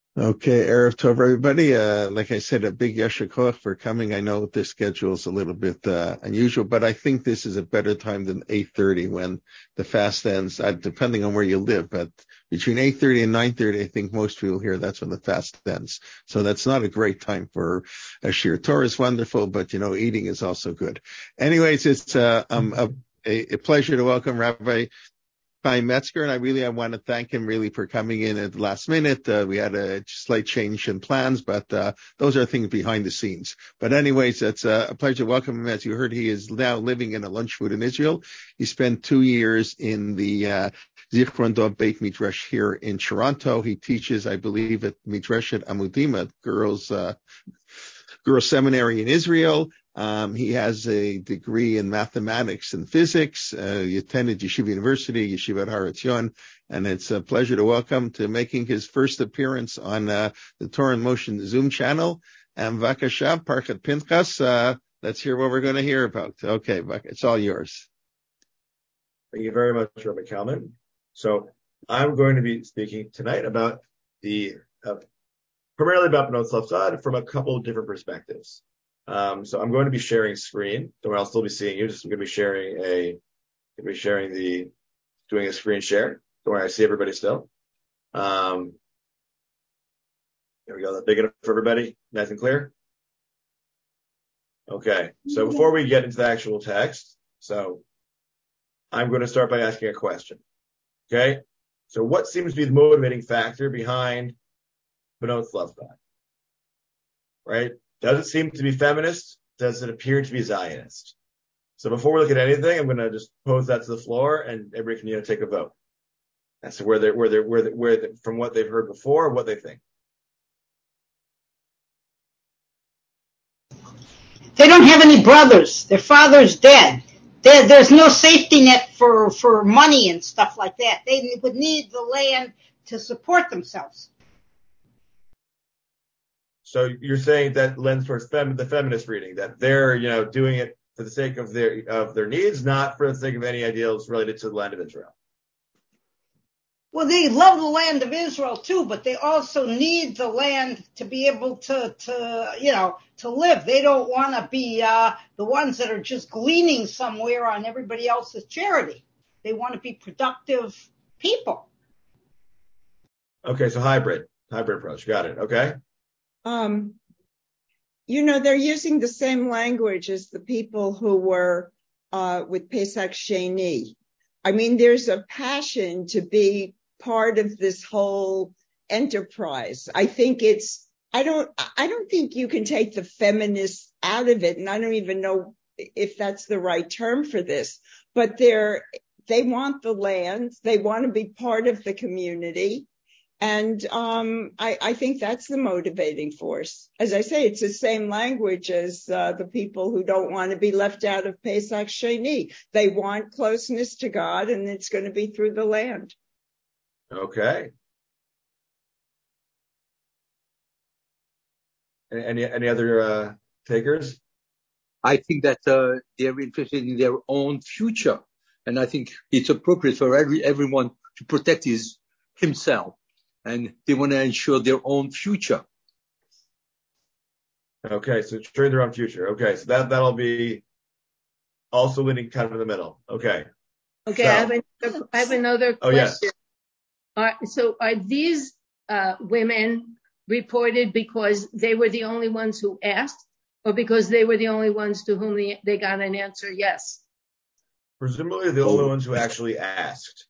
Okay, Erev Tov, everybody. Like I said, a big yasher koach for coming. I know this schedule is a little bit unusual, but I think this is a better time than 8:30 when the fast ends, depending on where you live. But between 8:30 and 9:30, I think most people here, that's when the fast ends. So that's not a great time for a shir. Torah is wonderful, but, eating is also good. Anyways, it's a pleasure to welcome Rabbi Chaim Metzger, and I want to thank him really for coming in at the last minute. We had a slight change in plans, but those are things behind the scenes. But anyways, it's a pleasure to welcome him. As you heard, he is now living in a lunch food in Israel. He spent 2 years in the Zichron Dov Beit Midrash here in Toronto. He teaches, I believe, at Midreshet Amudim, at girls' seminary in Israel. He has a degree in mathematics and physics. He attended Yeshiva University, Yeshiva Har Etzion, and it's a pleasure to welcome to making his first appearance on the Torah in Motion Zoom channel. And Vakasha, Parchat Pinchas, let's hear what we're going to hear about. Okay, it's all yours. Thank you very much, Rabbi Kalman. So I'm going to be speaking tonight about primarily about Bnot Tzlafchad from a couple of different perspectives. So I'm going to be sharing screen. Don't worry, I'll still be seeing you. Just I'm going to be doing a screen share. Don't worry, I see everybody still. There we go. That's big enough for everybody. Nice and clear. Okay. So before we get into the actual text, so I'm going to start by asking a question. Okay. So what seems to be the motivating factor behind Bnot Tzlafchad? Right? Does it seem to be feminist? Does it appear to be Zionist? So before we look at anything, I'm going to just pose that to the floor, and everybody can take a vote. That's from what they've heard before, what they think. They don't have any brothers. Their father's dead. There's no safety net for money and stuff like that. They would need the land to support themselves. So you're saying that lends towards the feminist reading, that they're, doing it for the sake of their needs, not for the sake of any ideals related to the land of Israel. Well, they love the land of Israel too, but they also need the land to be able to live. They don't want to be the ones that are just gleaning somewhere on everybody else's charity. They want to be productive people. Okay, so hybrid approach. Got it. Okay. They're using the same language as the people who were with Pesach Sheni. I mean, there's a passion to be part of this whole enterprise. I think I don't think you can take the feminists out of it, and I don't even know if that's the right term for this, but they want the land, they want to be part of the community. And I think that's the motivating force. As I say, it's the same language as the people who don't want to be left out of Pesach Sheni. They want closeness to God, and it's going to be through the land. Okay. Any other takers? I think that they're interested in their own future, and I think it's appropriate for everyone to protect himself. And they want to ensure their own future. Okay, so ensuring their own future. Okay, so that'll be also leaning kind of in the middle. Okay. Okay, so, I have another question. Oh, yes. So are these women reported because they were the only ones who asked, or because they were the only ones to whom they got an answer yes? Presumably the only ones who actually asked.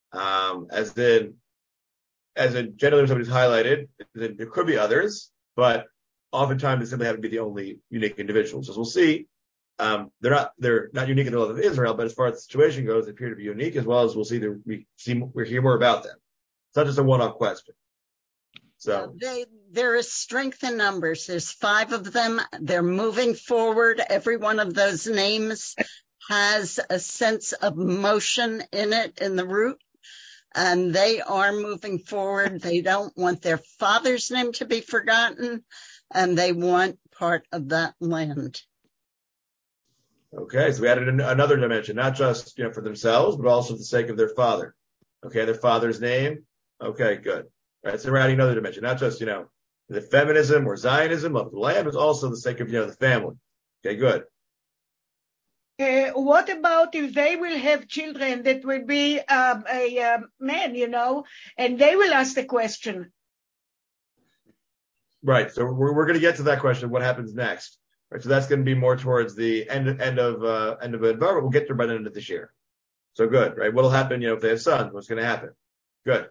As generally somebody's highlighted, there could be others, but oftentimes they simply have to be the only unique individuals. As we'll see, they're not unique in the love of Israel, but as far as the situation goes, they appear to be unique, as well as we'll see we hear more about them. It's not just a one-off question. So there is strength in numbers. There's 5 of them. They're moving forward. Every one of those names has a sense of motion in it, in the root. And they are moving forward. They don't want their father's name to be forgotten, and they want part of that land. Okay, so we added another dimension, not just for themselves, but also for the sake of their father. Okay, their father's name. Okay, good. right? So we're adding another dimension, not just, the feminism or Zionism of the land, but also the sake of, the family. Okay, good. What about if they will have children that will be a man, and they will ask the question? Right. So we're going to get to that question. What happens next? Right. So that's going to be more towards the end of Advar, but we'll get there by the end of this year. So good, right? What'll happen, if they have sons? What's going to happen? Good.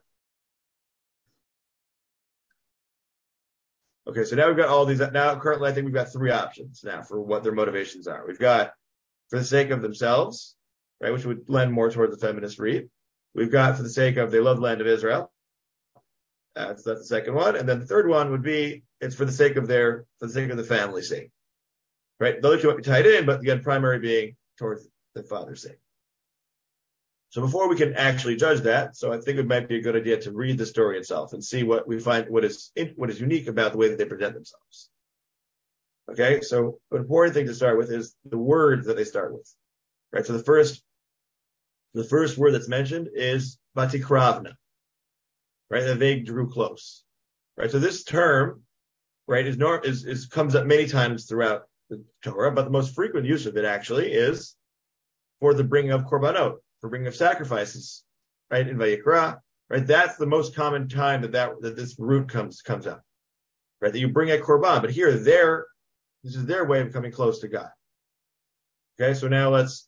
Okay. So now we've got all these. Now currently, I think we've got three options now for what their motivations are. We've got for the sake of themselves, right, which would lend more towards the feminist read. We've got for the sake of they love the land of Israel. That's the second one. And then the third one would be it's for the sake of the family's sake. Right? Those two might be tied in, but again, primary being towards the father's sake. So before we can actually judge that, so I think it might be a good idea to read the story itself and see what we find, what is unique about the way that they present themselves. Okay, so an important thing to start with is the words that they start with. Right, so the first word that's mentioned is Vatikravna. Right, that they drew close. Right, so this term, right, is comes up many times throughout the Torah, but the most frequent use of it actually is for the bringing of korbanot, for bringing of sacrifices. Right, in Vayikra, right, that's the most common time that this root comes up. Right, that you bring a korban, but here this is their way of coming close to God. Okay, so now let's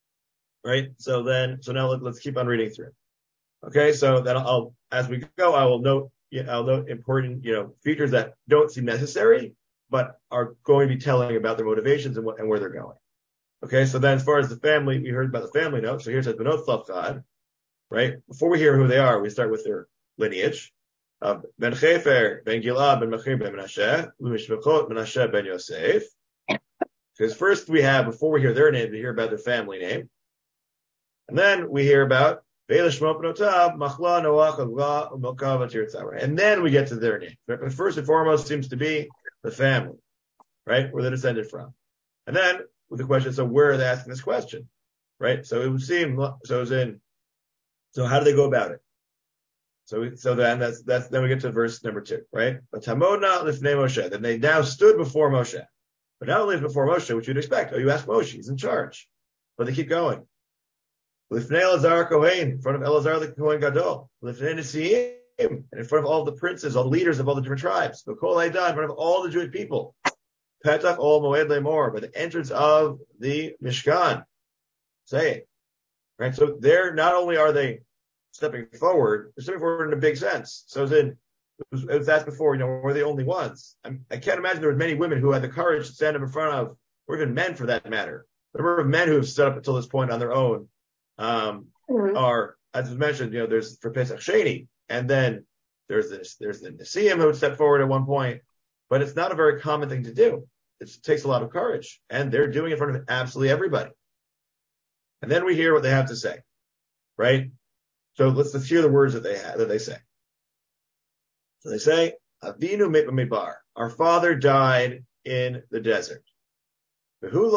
keep on reading through. Okay, so then as we go, I'll note important, features that don't seem necessary, but are going to be telling about their motivations and where they're going. Okay, so then as far as the family, we heard about the family note. So here's Benot Tzlafchad, right? Before we hear who they are, we start with their lineage. Ben Chefer, Ben Gilad, Ben Machir, Ben Menashe, Mishpachot, Menashe, Ben Yosef. Because first before we hear their name, we hear about their family name. And then we hear about Machla, Noach, Avla, Milka, Tirza. And then we get to their name. Right? But first and foremost seems to be the family, right? Where they're descended from. And then with the question, so where are they asking this question? Right? So it would seem, so how do they go about it? So then then we get to verse number 2, right? But Tamodna lifnei Moshe. Then they now stood before Moshe. But not only before Moshe, which you'd expect. Oh, you ask Moshe, he's in charge. But they keep going. Lifnei Elazar Kohen, in front of Elazar the Kohen Gadol. Lifnei Nesiim, and in front of all the princes, all the leaders of all the different tribes. B'kol Eidah, in front of all the Jewish people. Petach ol Moed Lemor, by the entrance of the Mishkan. Say it. Right? So not only are they stepping forward, they're stepping forward in a big sense. So it was asked before, we're the only ones. I can't imagine there were many women who had the courage to stand up in front of, or even men for that matter. The number of men who have stood up until this point on their own are, as was mentioned, there's for Pesach Sheni, and then there's the Nesiim who would step forward at one point, but it's not a very common thing to do. It takes a lot of courage, and they're doing it in front of absolutely everybody. And then we hear what they have to say, right? So let's hear the words that they say. So they say, Avinu mit b'midbar. Our father died in the desert. And he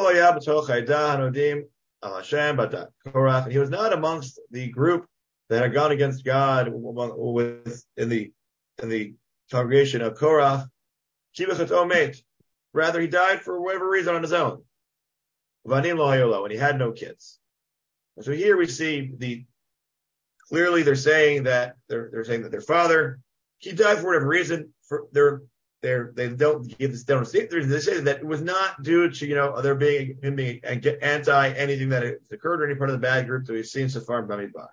was not amongst the group that had gone against God in the congregation of Korach. Rather, he died for whatever reason on his own. And he had no kids. And so here we see clearly they're saying that their father, he died for whatever reason. They don't give this. They say that it was not due to him being anti anything that has occurred or any part of the bad group that we've seen so far in Bamidbar.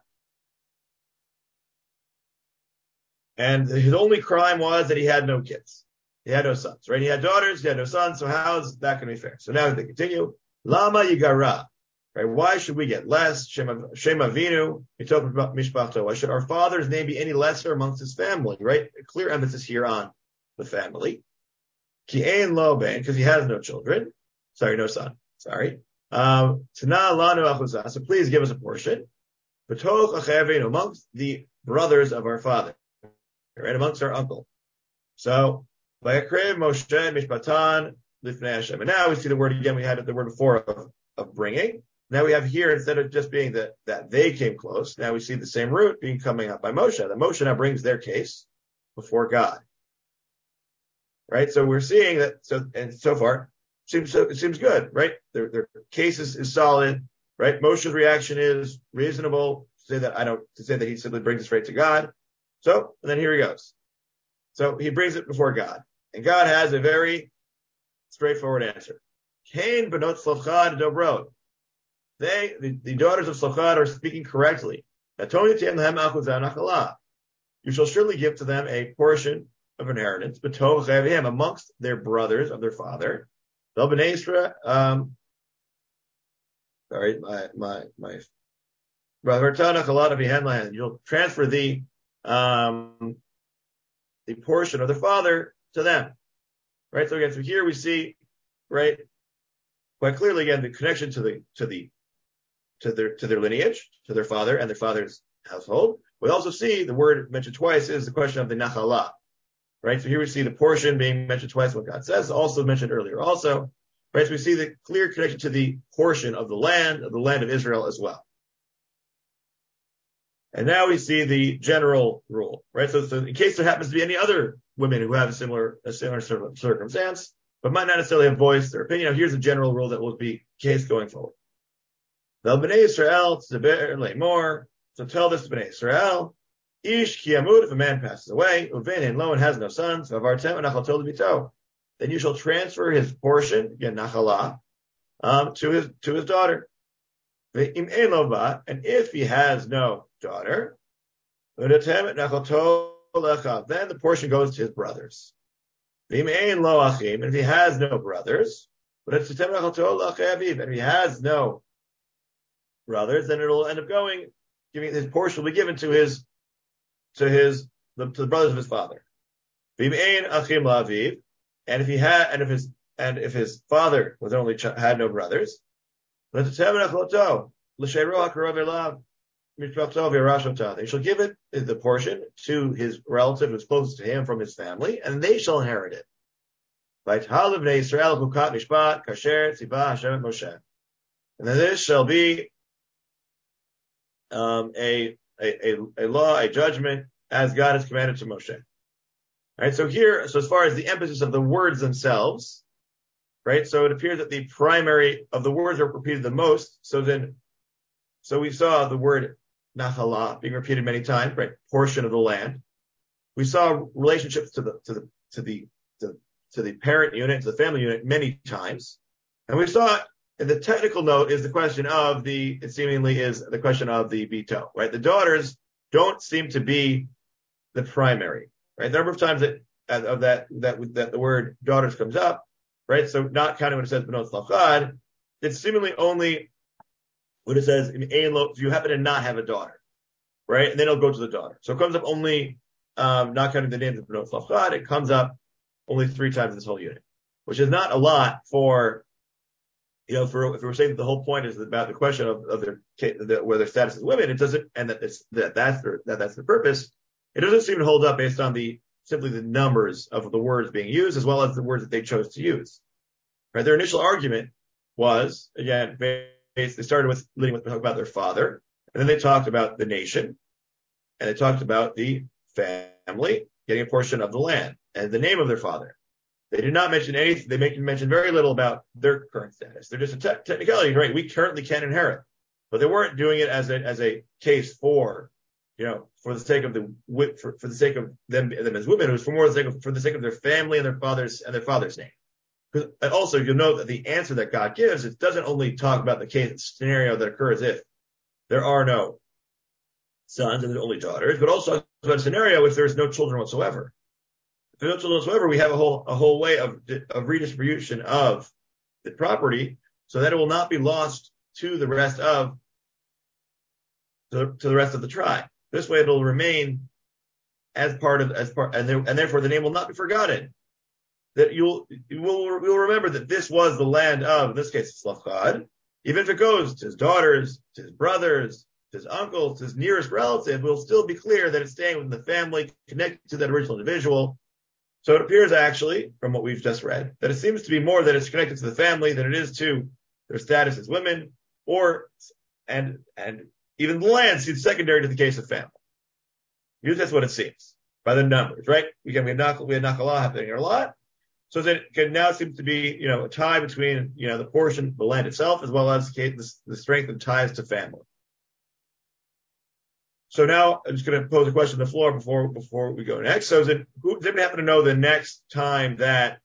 And his only crime was that he had no kids. He had no sons, right? He had daughters, he had no sons. So how is that going to be fair? So now they continue. Lama Yigara. Right? Why should we get less? Shem Avinu. We talk about Mishpachto. Why should our father's name be any lesser amongst his family? Right? A clear emphasis here on the family. Ki ein lo ben, because he has no children. No son. Tana lanu achuzah. So please give us a portion. B'toch achavinu, amongst the brothers of our father, right? Amongst our uncle. So vayakrev Moshe mishpatan lifnei Hashem. And now we see the word again. We had the word before of bringing. Now we have here, instead of just being that they came close, now we see the same root coming up by Moshe. That Moshe now brings their case. before God. Right? So we're seeing that, so far, it seems good, right? Their case is solid, right? Moshe's reaction is reasonable to say that he simply brings it straight to God. So, and then here he goes. So he brings it before God. And God has a very straightforward answer. Cain benot Tzlofchad dobrot. The daughters of Tzlofchad are speaking correctly. You shall surely give to them a portion of inheritance, amongst their brothers of their father. Sorry, my you'll transfer the portion of their father to them. Right? So again, so here we see, right, quite clearly again the connection to their lineage, to their father and their father's household. We also see the word mentioned twice is the question of the nachala. Right? So here we see the portion being mentioned twice, what God says, also mentioned earlier also. Right? So we see the clear connection to the portion of the land of Israel as well. And now we see the general rule, right? So in case there happens to be any other women who have a similar circumstance, but might not necessarily have voiced their opinion, here's a general rule that will be case going forward. So tell this to Bnei Israel, Ish kiyamut, if a man passes away, uvein lo and has no sons, then you shall transfer his portion, again nachala, to his daughter. And if he has no daughter, then the portion goes to his brothers. And if he has no brothers, and if he has no brothers, then it'll end up giving his portion will be given to the brothers of his father. And if his father was had no brothers, he shall give it, the portion, to his relative who's closest to him from his family, and they shall inherit it. And then this shall be a law, a judgment, as God has commanded to Moshe. Right? So as far as the emphasis of the words themselves, right? So it appears that the primary of the words are repeated the most. So we saw the word nachala being repeated many times, right? Portion of the land. We saw relationships to the parent unit, to the family unit many times. And we saw the technical note is the question of it seemingly is the question of the bito, right? The daughters don't seem to be the primary, right? The number of times that the word daughters comes up, right? So not counting when it says benot Tzlofchad, it's seemingly only when it says if you happen to not have a daughter, right? And then it'll go to the daughter. So it comes up only, not counting the names of benot Tzlofchad, it comes up only 3 times in this whole unit, which is not a lot for, if we're saying that the whole point is about the question of where their status as women, it doesn't, and that's the purpose. It doesn't seem to hold up based on simply the numbers of the words being used, as well as the words that they chose to use. Right? Their initial argument was, again, they started with talking about their father, and then they talked about the nation, and they talked about the family getting a portion of the land and the name of their father. They did not mention anything. They mention very little about their current status. They're just a technicality, right? We currently can inherit, but they weren't doing it as a case for the sake of for the sake of them as women. It was for the sake of their family and their father's name. And also, you'll note that the answer that God gives, it doesn't only talk about the scenario that occurs if there are no sons and there's only daughters, but also about a scenario if there's no children whatsoever. If there's no children whatsoever, we have a whole way of redistribution of the property so that it will not be lost to the rest of the tribe. This way, it'll remain and therefore the name will not be forgotten. That you will remember that this was the land of, in this case, Tzlofchad. Even if it goes to his daughters, to his brothers, to his uncles, to his nearest relative, it will still be clear that it's staying within the family, connected to that original individual. So it appears actually, from what we've just read, that it seems to be more that it's connected to the family than it is to their status as women, and even the land seems secondary to the case of family. Usually that's what it seems. by the numbers, right? We had Nakalah happening a lot. So then it now seems to be, a tie between, the portion, the land itself, as well as the strength of ties to family. So now I'm just going to pose a question on the floor before we go next. So does anybody happen to know the next time that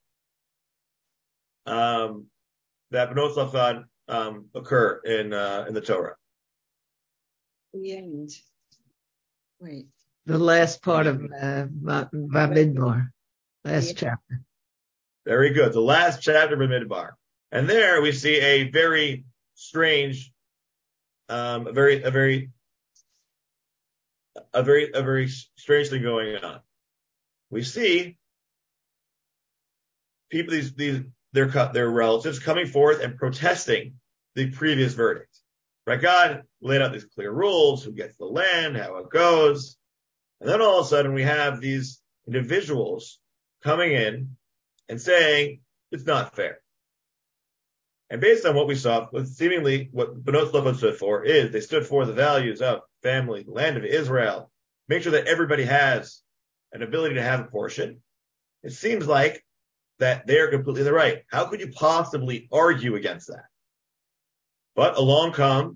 that Bnot Tzlafchad occur in the Torah? The end. Wait. The last part of Bamidbar, last chapter. Very good. The last chapter of Bamidbar, and there we see a very strange, a very strange thing going on. We see people, their relatives coming forth and protesting the previous verdict. Right? God laid out these clear rules: who gets the land, how it goes, and then all of a sudden we have these individuals coming in and saying it's not fair. And based on what we saw, seemingly what Bnot Tzlafchad stood for is they stood for the values of family, the land of Israel, make sure that everybody has an ability to have a portion. It seems like that they're completely in the right. How could you possibly argue against that? But along come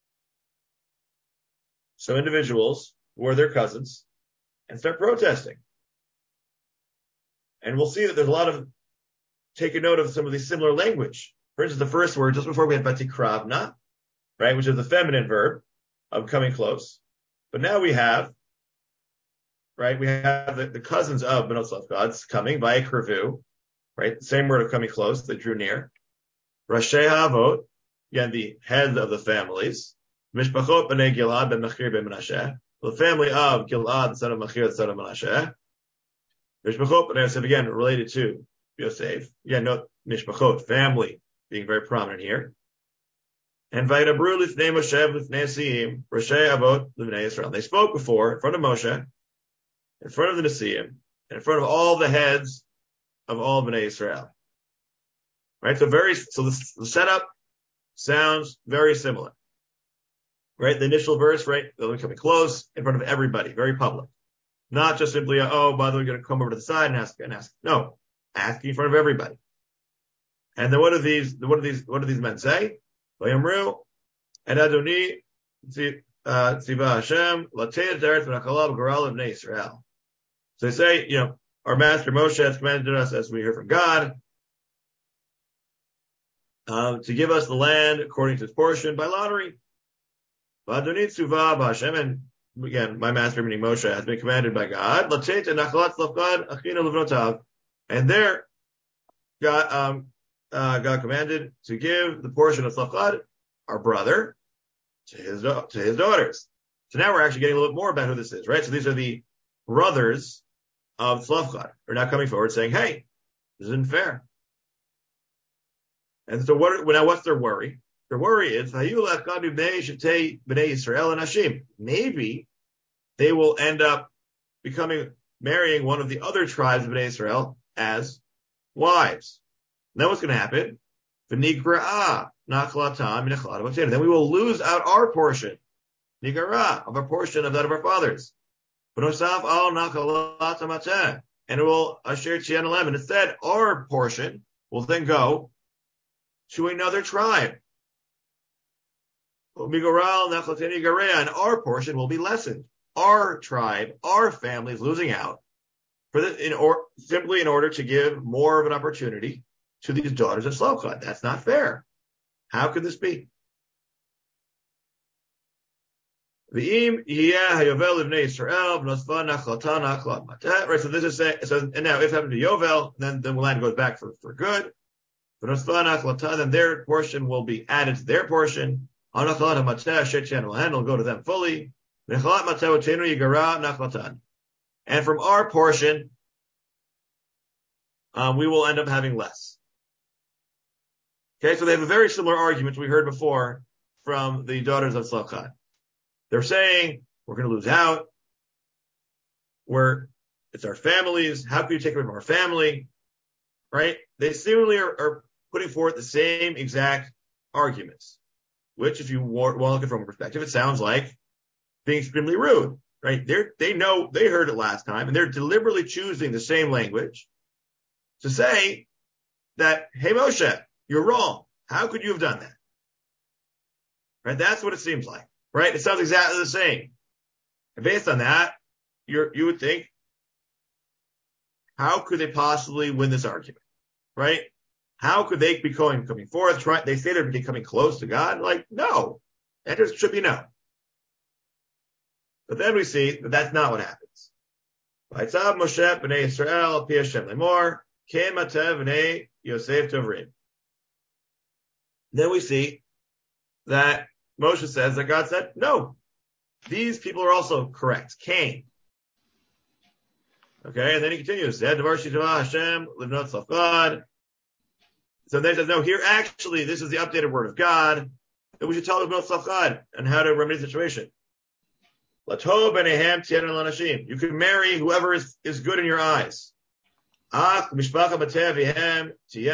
some individuals who are their cousins and start protesting. And we'll see that there's a lot of taking note of some of these similar language. For instance, the first word, just before we had Vatikravna, right, which is the feminine verb of coming close. But now we have the cousins of Bnot Tzlafchad coming by Kervu, right, the same word of coming close, they drew near. Rashei Havot, again, the heads of the families. Mishpachot b'nei Gilad ben Machir ben Menashe, the family of Gilad, the son of Machir, the son of Menashe. Mishpachot b'nei Yosef, again, related to Yosef. Again, note Mishpachot, family, being very prominent here. And Vayidabru lifnei Moshe lifnei Nesiim, Rashei Avot lifnei Yisrael. They spoke before, in front of Moshe, in front of the Nesiim, and in front of all the heads of all Bnei Israel. Right? So the setup sounds very similar. Right? The initial verse, right? They're coming close in front of everybody, very public. Not just simply, by the way, we're going to come over to the side and ask. No, asking in front of everybody. And then what do these men say? Vayamru, and Adoni, Tziva Hashem, Latei Teretz V'Nachala B'Goral B'nei Yisrael. So they say, our master Moshe has commanded us, as we hear from God, to give us the land according to its portion by lottery. V'Adoni Tzuva B'Hashem, and again, my master, meaning Moshe, has been commanded by God, Latei Nachalat Tzlafchad Achina Levnotav, and there, God commanded to give the portion of Tzlafchad, our brother, to his daughters. So now we're actually getting a little bit more about who this is, right? So these are the brothers of Tzlafchad. They're now coming forward saying, hey, this isn't fair. And so what's their worry? Their worry is, maybe they will end up marrying one of the other tribes of Bnei Israel as wives. And then what's going to happen? Then we will lose out our portion, of our portion of that of our fathers. And it will share Chian 11. Instead, our portion will then go to another tribe. And our portion will be lessened. Our tribe, our family is losing out simply in order to give more of an opportunity to these daughters of Tzlafchad. That's not fair. How could this be? Right, so this is saying, and now if it happened to Yovel, then the land goes back for good. Then their portion will be added to their portion. Will go to them fully. And from our portion, we will end up having less. Okay, so they have a very similar argument we heard before from the daughters of Tzlafchad. They're saying, we're going to lose out. It's our families. How can you take away from our family? Right? They seemingly are putting forth the same exact arguments, which if you want to look at it from a perspective, it sounds like being extremely rude. right? They know, they heard it last time, and they're deliberately choosing the same language to say that, hey, Moshe, you're wrong. How could you have done that? Right? That's what it seems like, right? It sounds exactly the same. And based on that, you would think, how could they possibly win this argument, right? How could they be coming forth? They say they're becoming close to God. Like, no, that just should be no. But then we see that that's not what happens. Moshe b'nei Yisrael pi Hashem lemor ke'matev b'nei Yosef tovrim. Then we see that Moshe says that God said, no, these people are also correct. Cain. Okay, and then he continues. So then he says, no, here actually, this is the updated word of God, that we should tell them about God and how to remedy the situation. You can marry whoever is good in your eyes. You can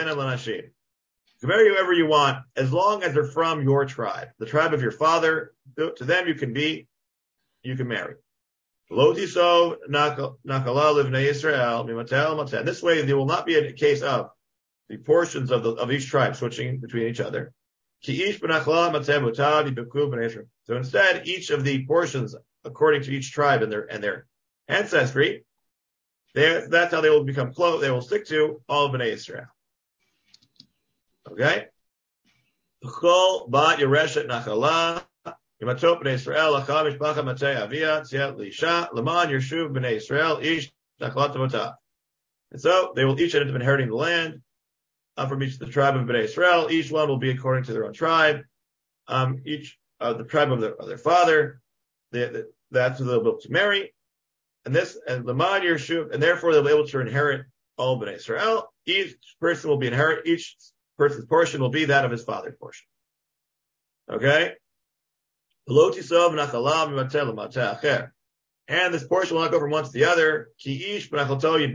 marry whoever you want, as long as they're from your tribe, the tribe of your father. To them you can marry. This way, there will not be a case of the portions of each tribe switching between each other. So instead, each of the portions, according to each tribe and their ancestry, that's how they will become close. They will stick to all of Bnei Israel. Okay. And so they will each end up inheriting the land from each of the tribe of Bnei Israel. Each one will be according to their own tribe. Each the tribe of their father. That's who they'll be able to marry. And Laman Yershuv, and therefore they'll be able to inherit all Bnei Israel. Each person will be inherit. Each person's portion will be that of his father's portion. Okay. And this portion will not go from one to the other. This way,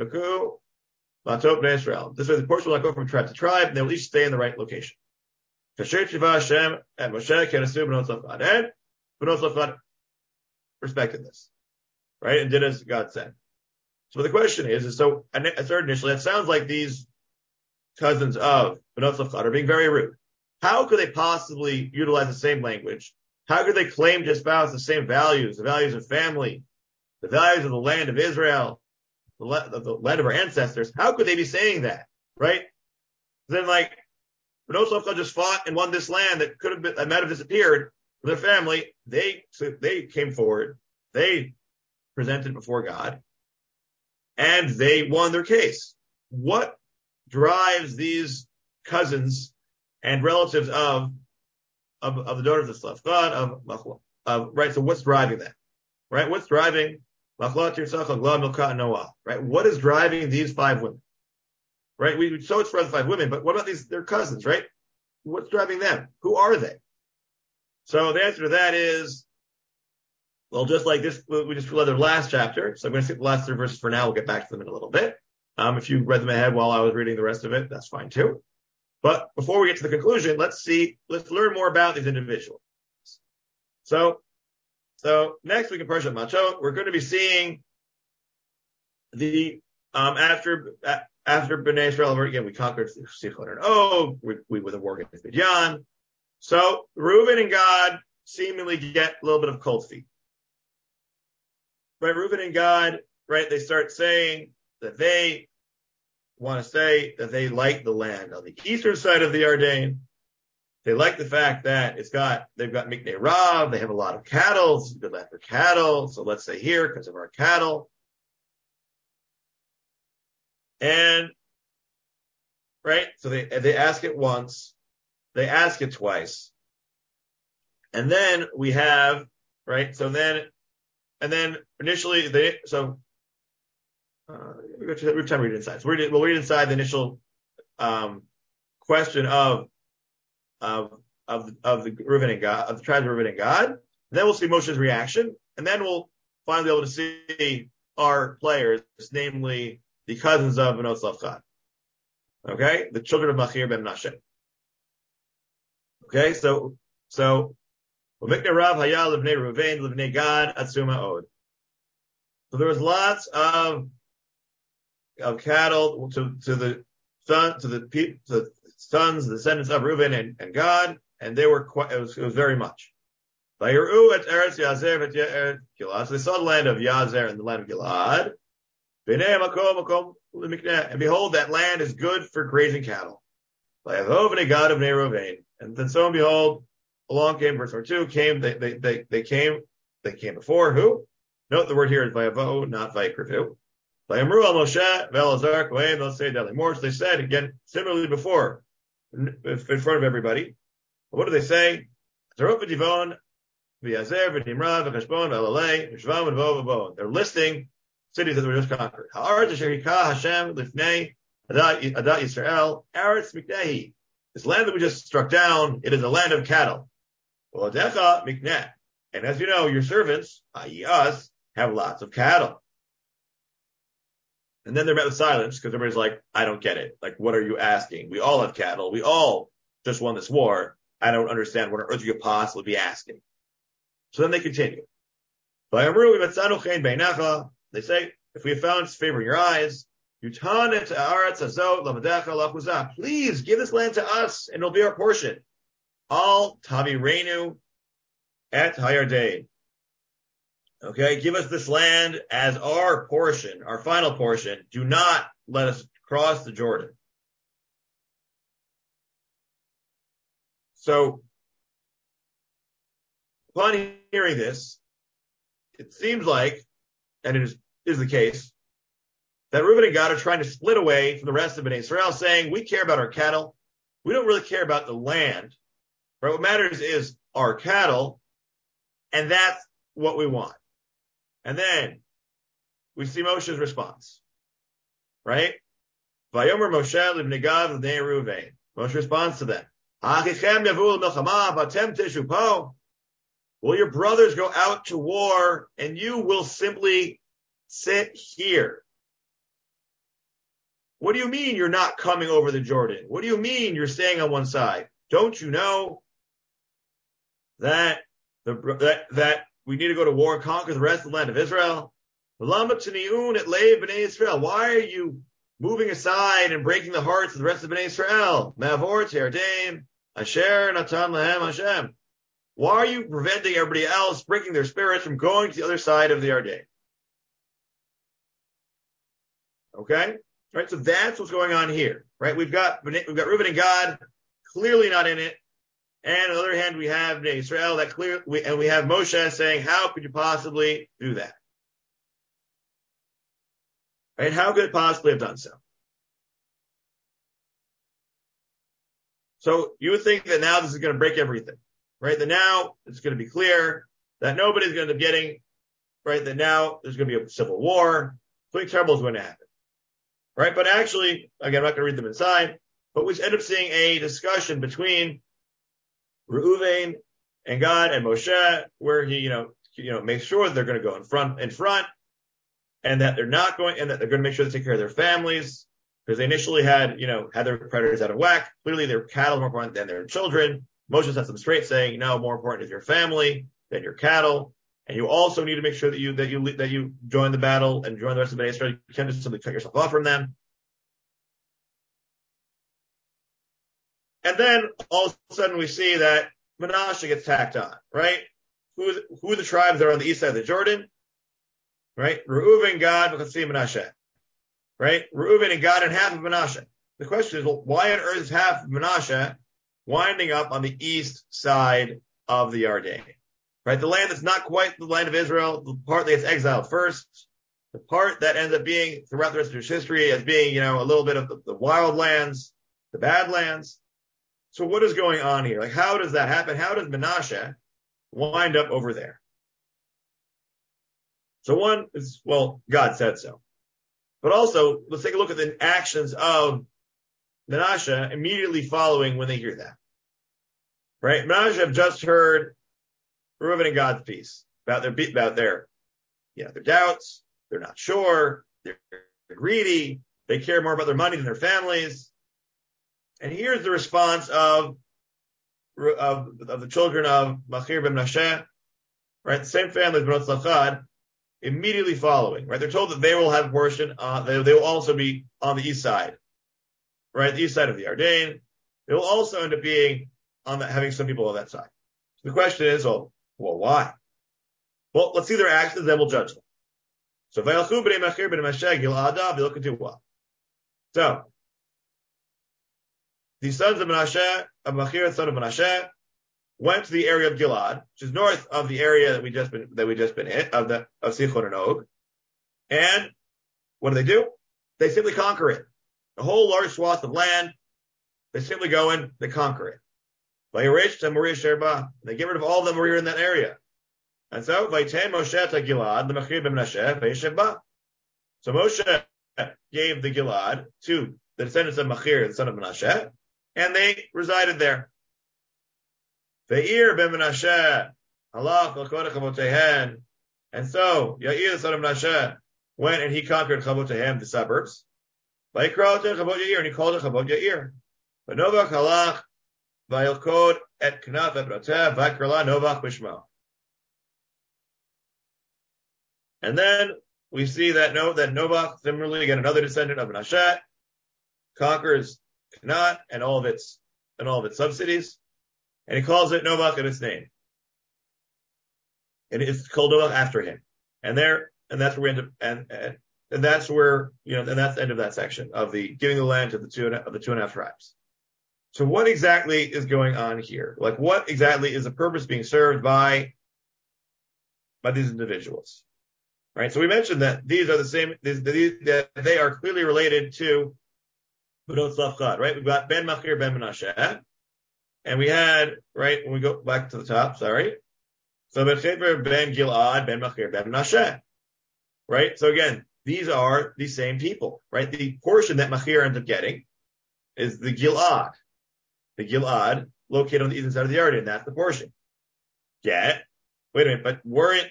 the portion will not go from tribe to tribe, and they will each stay in the right location. And Moshe respected this, right, and did as God said. So the question is so I started initially, it sounds like these cousins of Bnot Tzlafchad are being very rude. How could they possibly utilize the same language? How could they claim to espouse the same values, the values of family, the values of the land of Israel, the land of our ancestors? How could they be saying that, right? Then, like, Bnot Tzlafchad just fought and won this land that might have disappeared for their family. They came forward, they presented before God, and they won their case. What drives these cousins and relatives of the daughters of Tzlafchad, right? So what's driving that? Right? What's driving right? What is driving these 5 women? Right? We so it's for the 5 women, but what about their cousins, right? What's driving them? Who are they? So the answer to that is, well, just like this, we just read the last chapter. So I'm going to skip the last 3 verses for now. We'll get back to them in a little bit. If you read them ahead while I was reading the rest of it, that's fine too. But before we get to the conclusion, let's learn more about these individuals. So next week in Parshat Machot, we're going to be seeing the, after Bnei Israel, again, we conquered Sichon and Og, we were the war against Midian. So Reuben and Gad seemingly get a little bit of cold feet. Right? Reuben and Gad, right? They start saying that they want to say that they like the land on the eastern side of the Yarden. They like the fact that they've got Miknei Rav, they have a lot of cattle, it's a good land for cattle, so let's say here because of our cattle. And, right, so they ask it once, they ask it twice. And then we have, right, and then initially we have time to read it inside. So we'll read inside the initial question of the Reuven and God, of the tribes of Reuven and God. And then we'll see Moshe's reaction, and then we'll finally be able to see our players, namely the cousins of Bnot Tzlafchad. Okay, the children of Machir ben Menashe. Okay, so Miknei Rav Hayal Livnei Reuven Livnei Gad Atzuma Od. So there was lots of cattle to the sons, the descendants of Reuben and Gad, and they were it was very much. So they saw the land of Yazer and the land of Gilad. And behold, that land is good for grazing cattle. And then so and behold, along came verse 2, they came before who? Note the word here is Vayavo, not Vayikrivu. Vayamru al Moshe, Velazar, Kohen, they'll say Dali more. So they said again, similarly before, in front of everybody. What do they say? They're listing cities that were just conquered. This land that we just struck down, it is a land of cattle. And as you know, your servants, i.e. us, have lots of cattle. And then they're met with silence because everybody's like, I don't get it. Like, what are you asking? We all have cattle. We all just won this war. I don't understand what on earth you could possibly be asking. So then they continue. They say, if we have found favor in your eyes, please give this land to us and it'll be our portion. Al Tavirenu at Hayardain. Okay, give us this land as our portion, our final portion. Do not let us cross the Jordan. So, upon hearing this, it seems like, and it is the case, that Reuben and Gad are trying to split away from the rest of Bnei Israel, saying, we care about our cattle. We don't really care about the land. Right? What matters is our cattle, and that's what we want. And then we see Moshe's response. Right? Vayomer Moshe libnei Gad libnei Reuven. Moshe responds to them. Will your brothers go out to war and you will simply sit here? What do you mean you're not coming over the Jordan? What do you mean you're staying on one side? Don't you know that we need to go to war and conquer the rest of the land of Israel? Why are you moving aside and breaking the hearts of the rest of Bnei Israel? Why are you preventing everybody else, breaking their spirits from going to the other side of the Yarden? Okay? Right? So that's what's going on here. Right? We've got Reuben and Gad clearly not in it. And on the other hand, we have Bnei Israel and we have Moshe saying, how could you possibly do that? Right? How could it possibly have done so? So you would think that now this is going to break everything, right? That now it's going to be clear that nobody's going to end up getting, right? That now there's going to be a civil war. Something terrible is going to happen, right? But actually, again, I'm not going to read them inside, but we end up seeing a discussion between Reuven and Gad and Moshe, where he, makes sure that they're going to go in front, and that they're not going, and that they're going to make sure they take care of their families. Because they initially had their predators out of whack. Clearly, their cattle are more important than their children. Moshe set them straight, saying, "No, more important is your family than your cattle, and you also need to make sure that you join the battle and join the rest of Bnei Israel. You can't just simply cut yourself off from them." And then all of a sudden, we see that Menashe gets tacked on. Right? Who are the tribes that are on the east side of the Jordan? Right? Reuven, Gad, Menashe. Right? Reuven and Gad and half of Menashe. The question is, well, why on earth is half of Menashe winding up on the east side of the Yarden? Right? The land that's not quite the land of Israel, the part that gets exiled first, the part that ends up being throughout the rest of Jewish history as being, a little bit of the wild lands, the bad lands. So what is going on here? Like, how does that happen? How does Menashe wind up over there? So one is, well, God said so. But also, let's take a look at the actions of Menashe immediately following when they hear that. Right? Menashe have just heard Reuven and Gad's piece about their doubts. They're not sure. They're greedy. They care more about their money than their families. And here's the response of the children of Machir ben Menashe. Right? The same family as Bnot Zlachad. immediately following, right? They're told that they will have a portion, they will also be on the east side, right? The east side of the Yarden. They will also end up being having some people on that side. So the question is, well, why? Well, let's see their actions, then we'll judge them. So, so the sons of Menashe, of Machir, son of Menashe, went to the area of Gilad, which is north of the area that we just been hit of Sichon and Og. And what do? They simply conquer it. A whole large swath of land. They simply go in, they conquer it. They get rid of all of them who are in that area. And so, Vayten Moshe to Gilad, the Machir ben Menashe, Vaysheba. So Moshe gave the Gilad to the descendants of Machir, the son of Menashe, and they resided there. Ve'ir ben Menashe, halach l'kodech chavotehen. And so, Yair, the son of Menashe, went and he conquered Chavotehen, the suburbs. Vayikra to Chavot Yair, and he called it Chavot Yair. V'novach halach, vayilkod et knaf et brateh, v'akrala novach b'shmo. And then we see that Novach, similarly, again, another descendant of Menashe, conquers Knat and all of its subsidies, and he calls it Novach in its name. And it's called Novach after him. And that's where we end up, and that's where, and that's the end of that section of the giving the land to the two and a half tribes. So what exactly is going on here? Like, what exactly is the purpose being served by these individuals? Right, so we mentioned that these are the same. That they are clearly related to Bnot Tzlaf, right? We've got Ben Machir, Ben Menashe, and we had, right, when we go back to the top, sorry. So Ben Gilad, Ben Machir, Ben Menashe, right? So again, these are the same people, right? The portion that Machir ends up getting is the Gilad located on the eastern side of the Yarden. That's the portion. Wait a minute, but weren't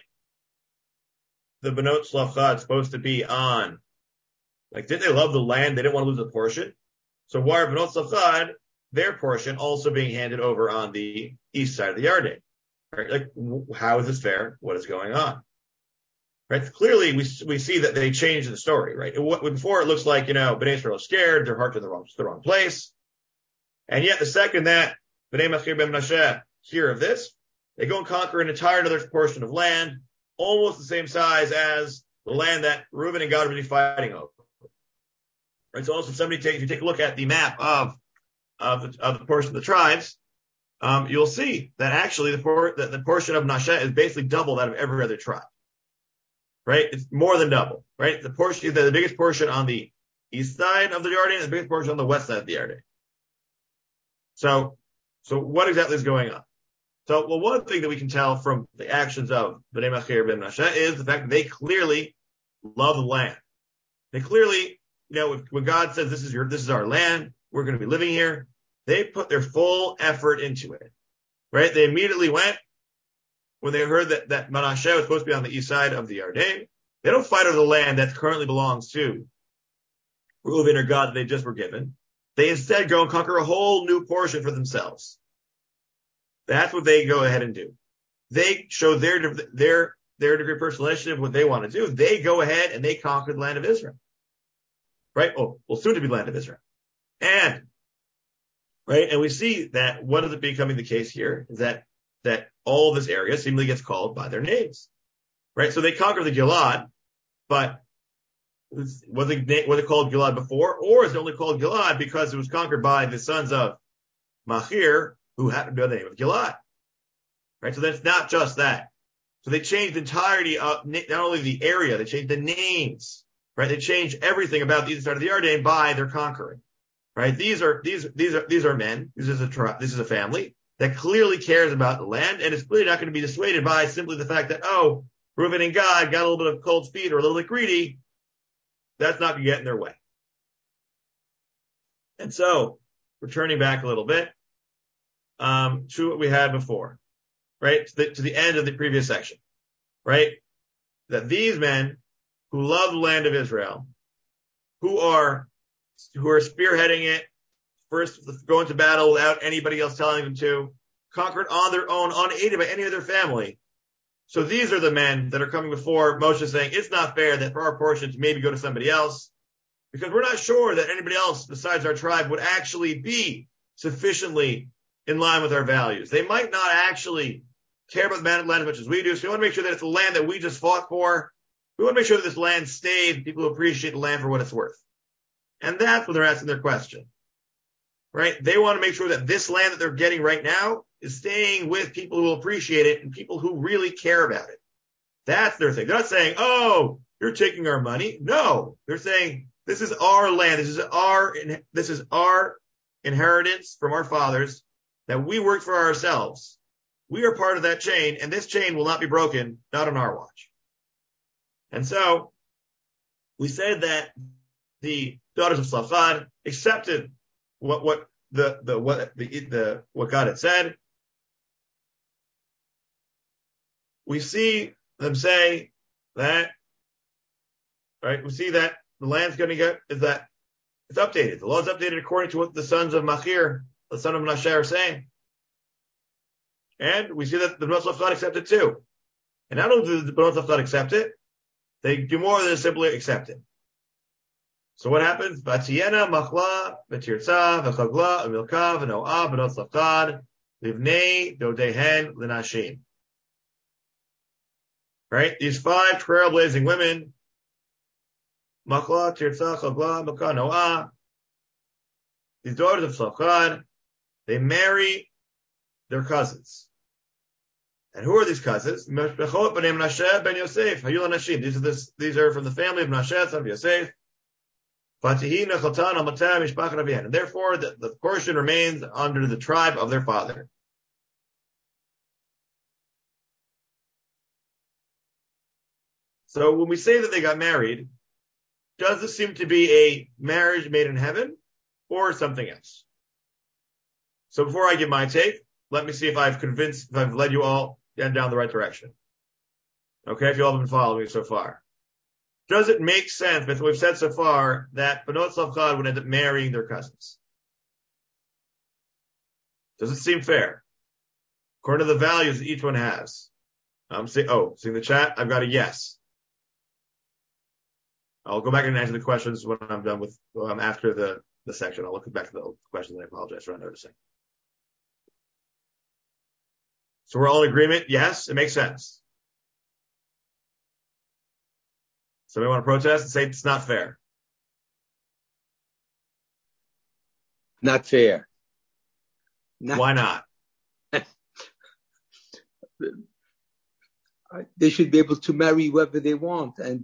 the Bnot Tzlaf supposed to be on? Like, didn't they love the land? They didn't want to lose a portion. So why are Bnot Tzlaf, their portion, also being handed over on the east side of the Yarden? Right? Like, how is this fair? What is going on? Right? Clearly, we see that they changed the story. Right? Before it looks like, Bnei Israel is scared, their heart's in the wrong place, and yet the second that Bnei Machir ben Menashe hear of this, they go and conquer an entire other portion of land, almost the same size as the land that Reuben and Gad are really fighting over. Right. So also, if you take a look at the map of the portion of the tribes, you'll see that actually the portion of Menashe is basically double that of every other tribe. Right. It's more than double. Right. The biggest portion on the east side of the Yarden, the biggest portion on the west side of the Yarden. So what exactly is going on? So, one thing that we can tell from the actions of Bnei Machir ben Menashe is the fact that they clearly love the land. They clearly, when God says this is our land, we're going to be living here, they put their full effort into it. Right? They immediately went when they heard that Menashe was supposed to be on the east side of the Yarden. They don't fight over the land that currently belongs to Reuben or Gad that they just were given. They instead go and conquer a whole new portion for themselves. That's what they go ahead and do. They show their degree of personal initiative, what they want to do. They go ahead and they conquer the land of Israel. Right? Soon to be land of Israel. And we see that what is becoming the case here is that all of this area seemingly gets called by their names. Right? So they conquer the Gilad, but was it called Gilad before? Or is it only called Gilad because it was conquered by the sons of Machir, who happened to be the name of Gilad. Right? So that's not just that. So they changed the entirety of not only the area, they changed the names. Right? They changed everything about the eastern side of the Yarden by their conquering. Right? These are men. This is a family that clearly cares about the land and is clearly not going to be dissuaded by simply the fact that, Reuben and Gad got a little bit of cold feet or a little bit greedy. That's not going to get in their way. And so, returning back a little bit, to what we had before, right? To the end of the previous section, right? That these men who love the land of Israel, who are spearheading it, first going to battle without anybody else telling them to, conquered on their own, unaided by any other family. So these are the men that are coming before Moshe saying, it's not fair that for our portion to maybe go to somebody else, because we're not sure that anybody else besides our tribe would actually be sufficiently in line with our values. They might not actually care about the land as much as we do. So we want to make sure that it's the land that we just fought for. We want to make sure that this land stays, people who appreciate the land for what it's worth. And that's when they're asking their question, right? They want to make sure that this land that they're getting right now is staying with people who will appreciate it and people who really care about it. That's their thing. They're not saying, oh, you're taking our money. No, they're saying, this is our land. This is our inheritance from our fathers that we worked for ourselves. We are part of that chain, and this chain will not be broken, not on our watch. And so we said that the daughters of Tzlafchad accepted what God had said. We see them say that, right? We see that the land's going to get, is that it's updated. The law is updated according to what the sons of Machir, the son of Menashe, are saying. And we see that the Bnot Tzlafchad accept it too. And not only do the Bnot Tzlafchad accept it, they do more than simply accept it. So what happens? Vatiyena, Machla, V'tirtza, V'chagla, V'milka, V'noah, Bnot Tzlafchad, Livnei, Dodehen, L'nashim. Right? These 5 trailblazing women, Machla, Tirtza, Chagla, Milka, Noah, these daughters of Tzlafchad, they marry their cousins. And who are these cousins? These are from the family of Menashe, son of Yosef. And therefore, the portion remains under the tribe of their father. So when we say that they got married, does this seem to be a marriage made in heaven or something else? So before I give my take, let me see if I've led you all down the right direction. Okay, if you all have been following me so far. Does it make sense, with what we've said so far, that Bnot Tzlafchad would end up marrying their cousins? Does it seem fair? According to the values that each one has. Seeing the chat, I've got a yes. I'll go back and answer the questions when I'm done with, after the section. I'll look back to the questions and I apologize for not noticing. So we're all in agreement? Yes, it makes sense. Somebody want to protest and say it's not fair? Not fair. Why not? They should be able to marry whoever they want. And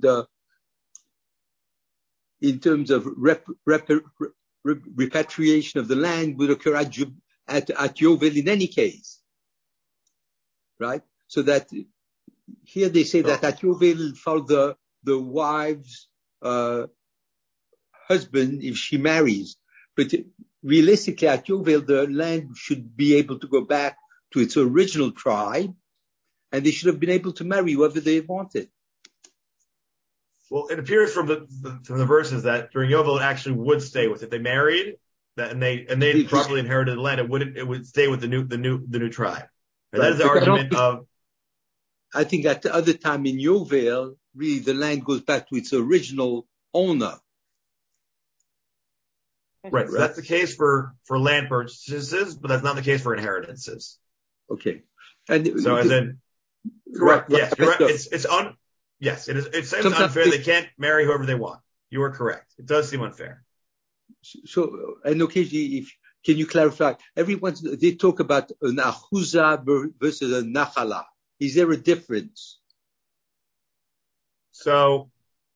in terms of repatriation of the land would occur at Yovel in any case. Right? So that here they say that at Yovel for the wife's husband if she marries. But realistically at Yovel the land should be able to go back to its original tribe and they should have been able to marry whoever they wanted. Well, it appears from the verses that during Yovel it actually would stay with it. They married and they properly inherited the land. It would stay with the new tribe. And right. That is the argument of. I think at the other time in Yovel, really the land goes back to its original owner. Right. So that's the case for land purchases, but that's not the case for inheritances. Okay. And so as in correct. Yes, you're right. Yes, it is. It seems unfair. They can't marry whoever they want. You are correct. It does seem unfair. So, and occasionally, can you clarify? They talk about an achuza versus a nachala. Is there a difference? So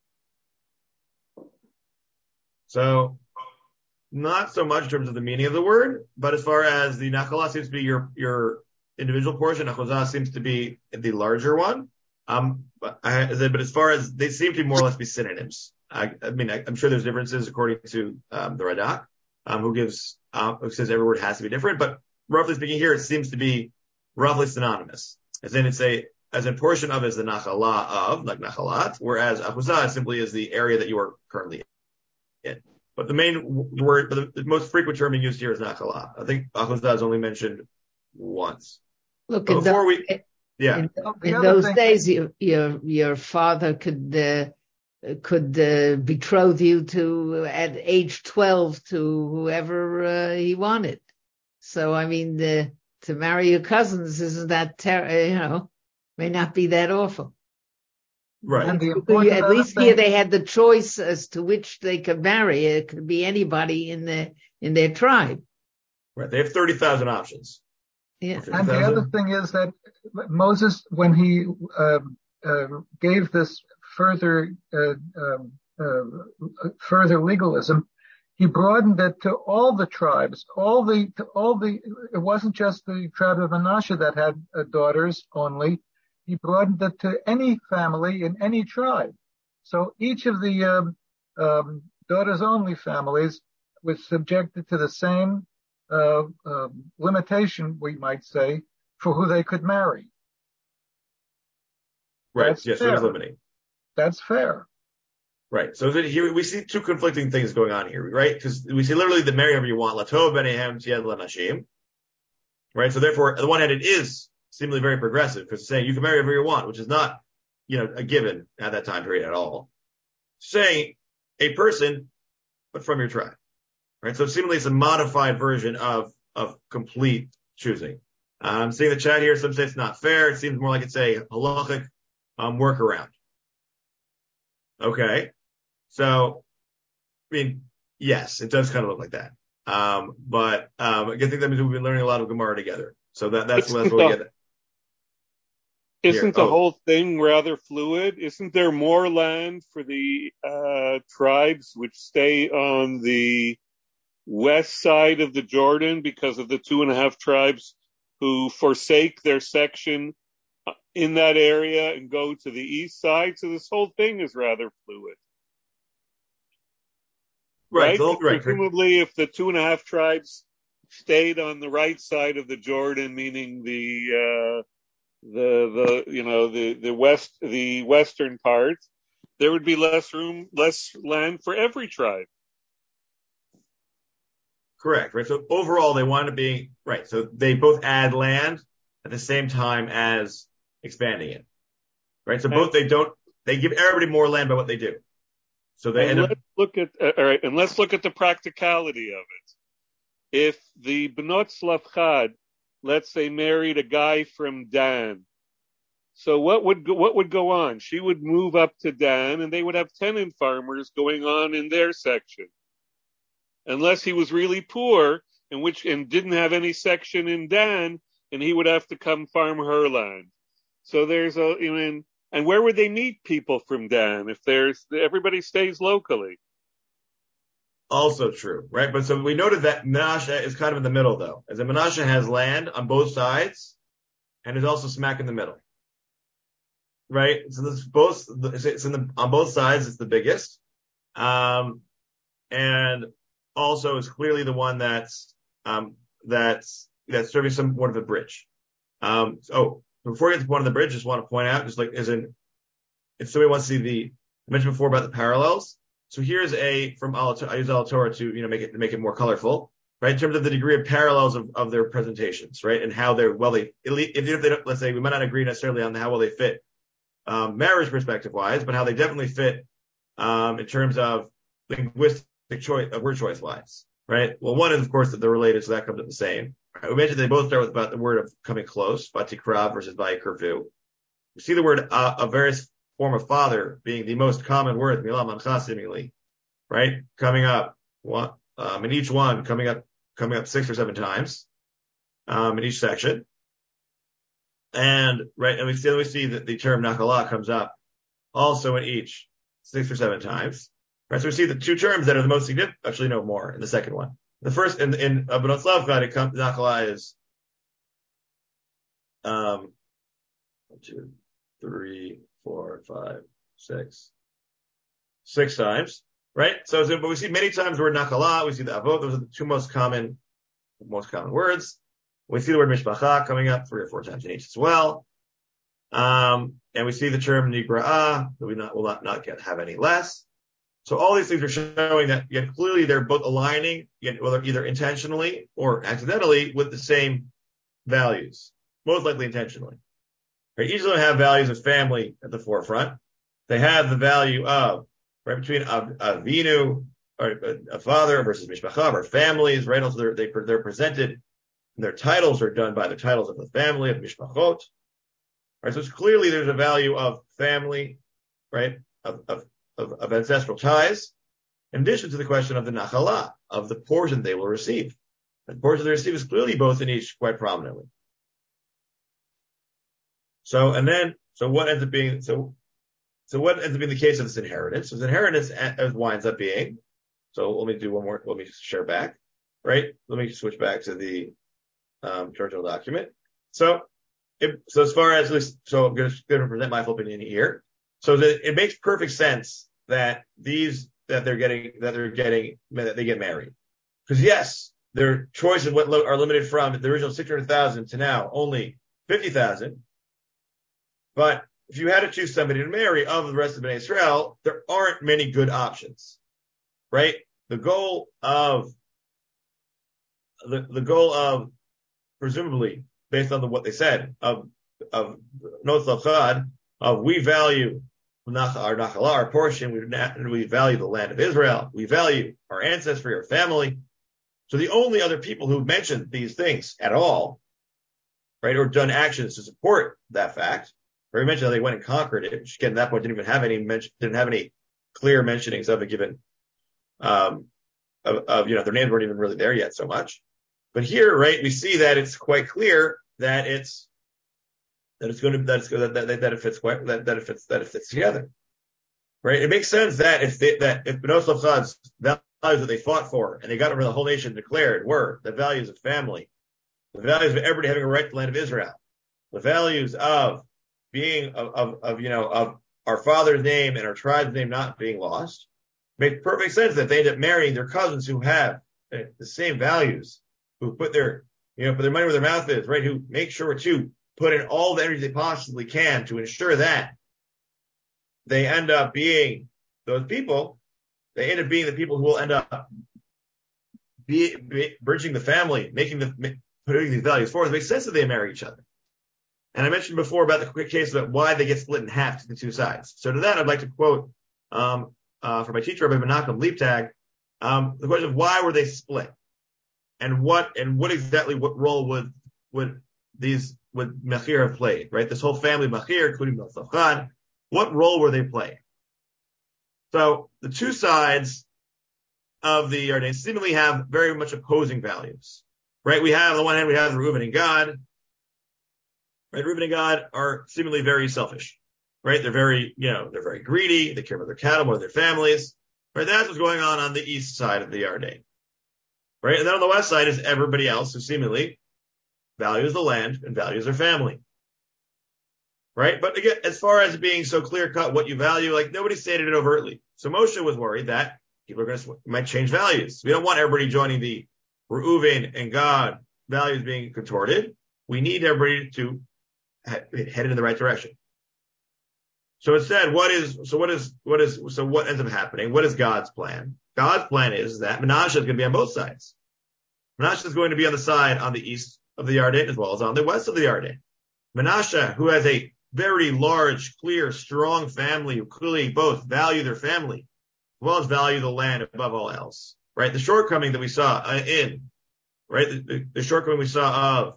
not so much in terms of the meaning of the word, but as far as the nachala seems to be your individual portion, achuza seems to be the larger one. But as far as they seem to more or less be synonyms. I'm sure there's differences according to the Radak, who says every word has to be different, but roughly speaking here, it seems to be roughly synonymous. As in as a portion of is the nachala of, like nachalat, whereas achuzah simply is the area that you are currently in. But the main word, the most frequent term being used here is nachala. I think achuzah is only mentioned once. Look, Yeah. In those days, your father could betroth you to at age 12 to whoever he wanted. So I mean, to marry your cousins isn't that may not be that awful. Right. And At least here they had the choice as to which they could marry. It could be anybody in their tribe. Right. They have 30,000 options. Yeah. And the other thing is that Moses, when he gave this further legalism, he broadened it to all the tribes, it wasn't just the tribe of Manasseh that had daughters only. He broadened it to any family in any tribe. So each of the daughters only families was subjected to the same limitation, we might say, for who they could marry. Right. That's yes, fair. it was limiting. That's fair. Right. So here we see two conflicting things going on here, right? Because we see literally the marry whoever you want, Latov Benehem Tied Lanashim. Right. So therefore, on the one hand, it is seemingly very progressive because it's saying you can marry whoever you want, which is not, a given at that time period at all. Saying a person, but from your tribe. Right. So seemingly it's a modified version of complete choosing. I'm seeing the chat here. Some say it's not fair. It seems more like it's a halachic workaround. Okay. So, I mean, yes, it does kind of look like that. But I think that means we've been learning a lot of Gemara together. So that's what we get. Isn't the whole thing rather fluid? Isn't there more land for the tribes which stay on the west side of the Jordan because of the 2.5 tribes who forsake their section in that area and go to the east side? So this whole thing is rather fluid. Right? Presumably, if the 2.5 tribes stayed on the right side of the Jordan, meaning the western part, there would be less land for every tribe. Correct. Right. So overall, they want to be right. So they both add land at the same time as expanding it. Right. So both they give everybody more land by what they do. So they end up. Let's look at the practicality of it. If the Bnot Slavchad, let's say, married a guy from Dan, so what would go on? She would move up to Dan, and they would have tenant farmers going on in their section, unless he was really poor and didn't have any section in Dan, and he would have to come farm her land. So and where would they meet people from Dan if everybody stays locally? Also true, right? But so we noted that Menashe is kind of in the middle, though, as in Menashe has land on both sides and is also smack in the middle, right? So this on both sides. It's the biggest, and also is clearly the one that's serving somewhat of a bridge. Before we get to one of the bridge, just want to point out, just like if somebody wants to see I mentioned before about the parallels. So here's I use Al Torah to make it more colorful, right? In terms of the degree of parallels of their presentations, right? And how even if they don't, let's say we might not agree necessarily on how well they fit marriage perspective wise, but how they definitely fit in terms of linguistic choice, word choice wise, right? Well, one is of course that they're related, so that comes up the same. Right? We mentioned they both start with about the word of coming close, Vatikra versus Vayikurvu. We see the word a various form of father being the most common word, Milah Mancha seemingly, right? Coming up, in each one, coming up 6 or 7 times, in each section. And we see that the term Nakalah comes up also in each 6 or 7 times. Right, so we see the 2 terms that are the most significant, actually no more in the second one. The first in Bnot Slavchad, Nakalah is 1, 2, 3, 4, 5, 6 times, right? But we see many times the word Nakalah, we see the Avot, those are the 2 most common words. We see the word Mishpacha coming up 3 or 4 times in each as well. And we see the term Nigra'ah, that we will not have any less. So all these things are showing that clearly they're both aligning, whether either intentionally or accidentally, with the same values, most likely intentionally. Right? Each of them have values of family at the forefront. They have the value of, right, between avinu, or a father versus mishpacha, or families, right? Also, they're presented, and their titles are done by the titles of the family, of mishpachot. Right? So it's clearly there's a value of family, right? Of ancestral ties, in addition to the question of the nachala, of the portion they will receive. The portion they receive is clearly both in each quite prominently. So what ends up being the case of this inheritance? So this inheritance winds up being, so let me do one more, let me just share back, right? Let me switch back to the original document. So as far as this, so I'm going to present my full opinion here. So that it makes perfect sense that they get married. Because yes, their choice of what are limited from the original 600,000 to now only 50,000. But if you had to choose somebody to marry of the rest of Bnei Israel, there aren't many good options, right? The goal of presumably, based on what they said, of Bnot Chad, of we value our nachala, our portion, we value the land of Israel, we value our ancestry, our family. So the only other people who mentioned these things at all, right, or done actions to support that fact, or mentioned how they went and conquered it, which again at that point didn't have any clear mentionings of a given of their names weren't even really there yet so much. But here, right, we see that it's quite clear that it fits together. Right? It makes sense that if Bnot Chad's values that they fought for and they got over the whole nation declared were the values of family, the values of everybody having a right to the land of Israel, the values of being of our father's name and our tribe's name not being lost, makes perfect sense that they end up marrying their cousins who have the same values, who put their money where their mouth is, right? Who make sure to put in all the energy they possibly can to ensure that they end up being those people. They end up being the people who will end up bridging the family, putting these values forward. It makes sense that they marry each other. And I mentioned before about the quick case about why they get split in half to the two sides. So to that, I'd like to quote from my teacher, Rabbi Menachem Leibtag, the question of why were they split, and what role would Machir have played, right? This whole family of Machir, including Bnot Chad, what role were they playing? So the two sides of the Yarden seemingly have very much opposing values, right? We have, on the one hand, we have Reuven and Gad. Right? Reuven and Gad are seemingly very selfish, right? They're very greedy. They care about their cattle more than their families, right? That's what's going on the east side of the Yarden, right? And then on the west side is everybody else who seemingly values the land and values their family, right? But again, as far as being so clear cut what you value, like nobody stated it overtly. So Moshe was worried that people might change values. We don't want everybody joining the Reuven and Gad values being contorted. We need everybody to head in the right direction. So instead, what ends up happening? What is God's plan? God's plan is that Menashe is going to be on both sides. Menashe is going to be on the side on the east of the Yarden as well as on the west of the Yarden. Menashe, who has a very large, clear, strong family who clearly both value their family as well as value the land above all else. Right? The shortcoming that we saw the shortcoming we saw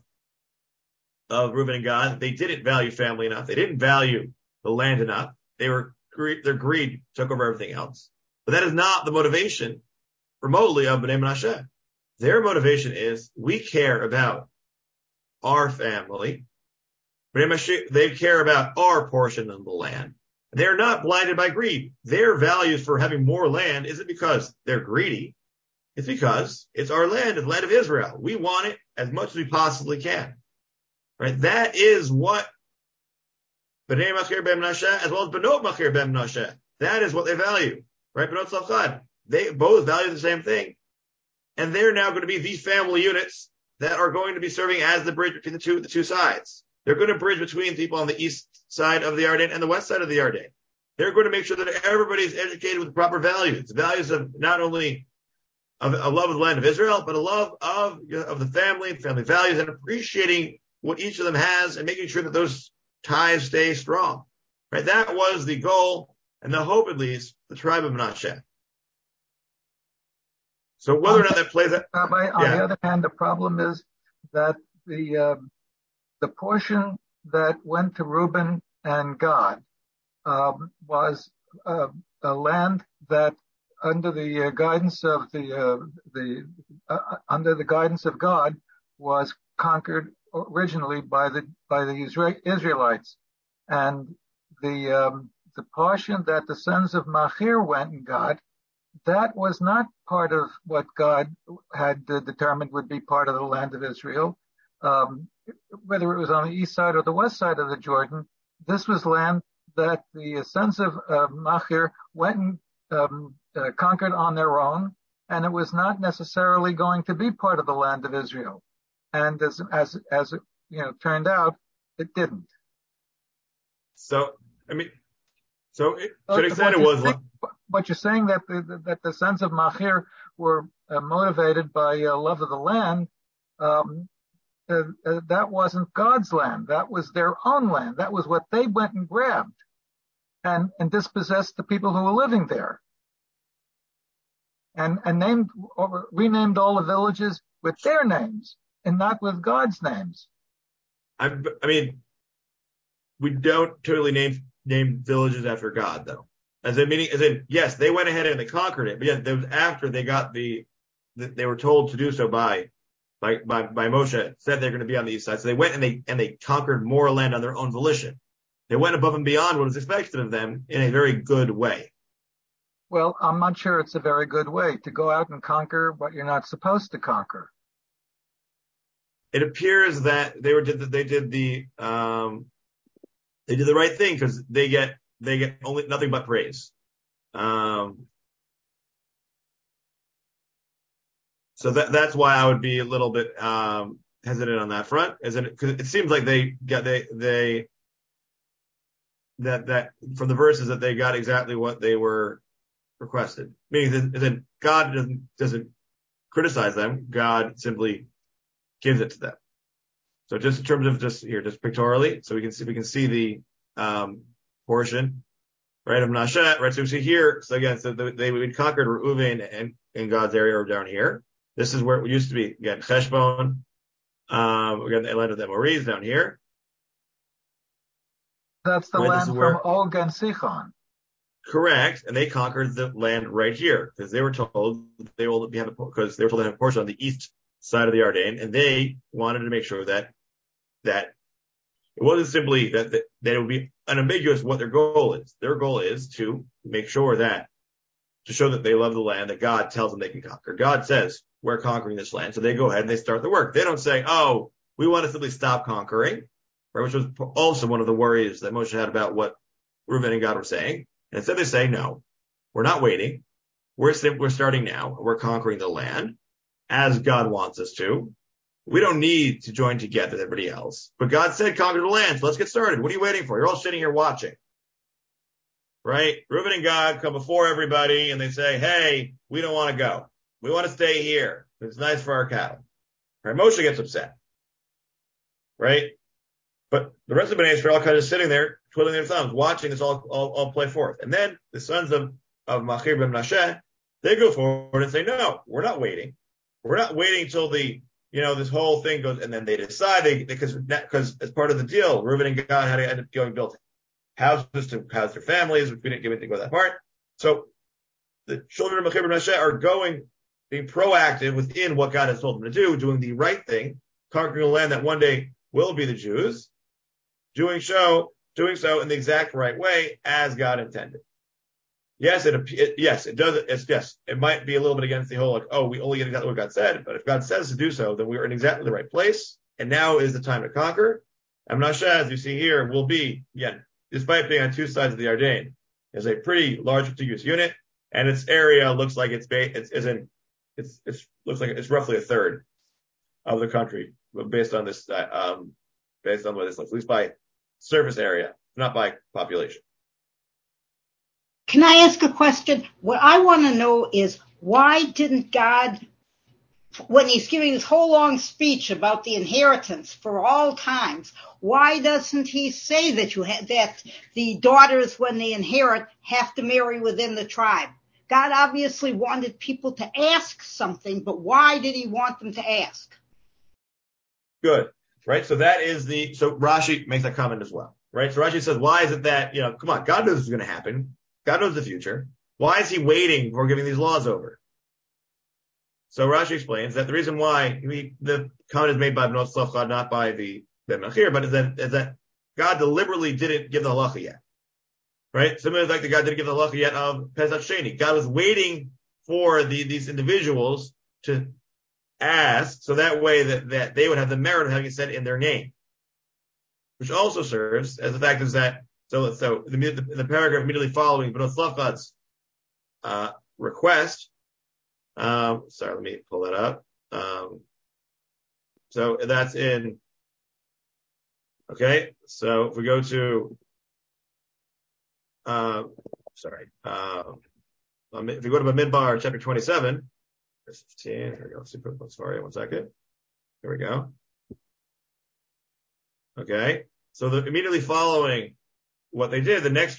of Reuven and Gad, they didn't value family enough. They didn't value the land enough. Their greed took over everything else. But that is not the motivation remotely of Bnei Menashe. Their motivation is we care about our family. They care about our portion of the land. They're not blinded by greed. Their values for having more land isn't because they're greedy. It's because it's our land, it's the land of Israel. We want it as much as we possibly can. Right? That is what Bnei Machir ben Menashe, as well as Bnot Machir ben Menashe, that is what they value. Right? Bnot Chad, they both value the same thing. And they're now going to be these family units that are going to be serving as the bridge between the two sides. They're going to bridge between people on the east side of the Yarden and the west side of the Yarden. They're going to make sure that everybody is educated with the proper values of not only of a love of the land of Israel, but a love of the family and family values, and appreciating what each of them has and making sure that those ties stay strong. Right? That was the goal and the hope, at least, the tribe of Menashe. So whether or not that plays out. Rabbi, on the other hand, the problem is that the portion that went to Reuben and Gad was a land that, under the guidance of God, was conquered originally by the Israelites, and the portion that the sons of Machir went and got, that was not part of what God had determined would be part of the land of Israel. Whether it was on the east side or the west side of the Jordan, this was land that the sons of Machir went and conquered on their own, and it was not necessarily going to be part of the land of Israel. And as it turned out, it didn't. So to an extent, it was. But you're saying that the sons of Machir were motivated by love of the land. That wasn't God's land. That was their own land. That was what they went and grabbed and dispossessed the people who were living there. And named or renamed all the villages with their names and not with God's names. I mean, we don't totally name villages after God, though. As in, yes, they went ahead and they conquered it, but yeah, that was after they got they were told to do so by Moshe, said they're going to be on the east side. So they went and they conquered more land on their own volition. They went above and beyond what was expected of them in a very good way. Well, I'm not sure it's a very good way to go out and conquer what you're not supposed to conquer. It appears that they did the right thing, because they get only nothing but praise. So that's why I would be a little bit hesitant on that front, because it seems like that from the verses that they got exactly what they were requested. Meaning that God doesn't criticize them. God simply gives it to them. So just in terms of just pictorially, so we can see the portion, right, of Menashe, right? So we see here, so again, they conquered Reuven in God's area, or down here. This is where it used to be, again, Heshbon, again, the land of the Amorites down here. That's the land from Og and Sichon. Correct. And they conquered the land right here, because they were told they will have a portion on the east side of the Ardennes, and they wanted to make sure that it wasn't simply that it would be unambiguous what their goal is. Their goal is to make sure to show that they love the land that God tells them they can conquer. God says, we're conquering this land. So they go ahead and they start the work. They don't say, oh, we want to simply stop conquering, right? Which was also one of the worries that Moshe had about what Reuven and God were saying. And instead they say, no, we're not waiting. We're starting now. We're conquering the land as God wants us to. We don't need to join together with everybody else. But God said, conquer the land. So let's get started. What are you waiting for? You're all sitting here watching. Right? Reuben and God come before everybody and they say, hey, we don't want to go. We want to stay here. It's nice for our cattle. Right? Moshe gets upset. Right? But the rest of Bnei Israel kind of sitting there, twiddling their thumbs, watching this all play forth. And then the sons of Machir ben Menashe, they go forward and say, no, we're not waiting. We're not waiting till this whole thing goes, and then they decide because as part of the deal, Reuben and God had to end up going built houses to house their families, which we didn't give anything about that part. So the children of Machir ben Menashe are being proactive within what God has told them to do, doing the right thing, conquering a land that one day will be the Jews, doing so in the exact right way as God intended. Yes, it does. It might be a little bit against the whole, we only get exactly what God said, but if God says to do so, then we are in exactly the right place, and now is the time to conquer. And Menashe, as you see here, will be, again, despite being on two sides of the Ardennes, is a pretty large contiguous unit, and its area looks like it's roughly a third of the country, based on this, based on what this looks, at least by surface area, not by population. Can I ask a question? What I want to know is, why didn't God when he's giving his whole long speech about the inheritance for all times, why doesn't he say that that the daughters, when they inherit, have to marry within the tribe? God obviously wanted people to ask something, but why did he want them to ask? Good. Right? So so Rashi makes that comment as well. Right? So Rashi says, why is it that, come on, God knows what's going to happen. God knows the future. Why is he waiting before giving these laws over? So Rashi explains that the reason why the comment is made by Bnot Tzlafchad, not by the Mechir, but is that God deliberately didn't give the halacha yet. Right? Similarly, like the God didn't give the halacha yet of Pesach Sheni. God was waiting for these individuals to ask, so that way that they would have the merit of having it said in their name. Which also serves as the fact is that, so the paragraph immediately following Bnot Tzlafchad's request, sorry, let me pull that up. So that's in, okay, so if we go to, if we go to Bamidbar, chapter 27, verse 15, here we go, sorry, one second. Here we go. Okay, so immediately following what they did, the next